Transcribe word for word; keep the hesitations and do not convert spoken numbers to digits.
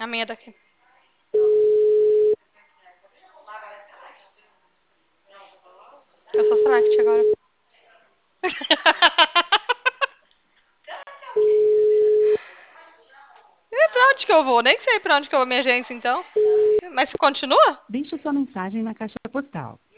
A minha daqui. Eu sou select agora. E pra onde que eu vou? Nem sei pra onde que eu vou minha agência, então. Mas continua? Deixe sua mensagem na caixa postal.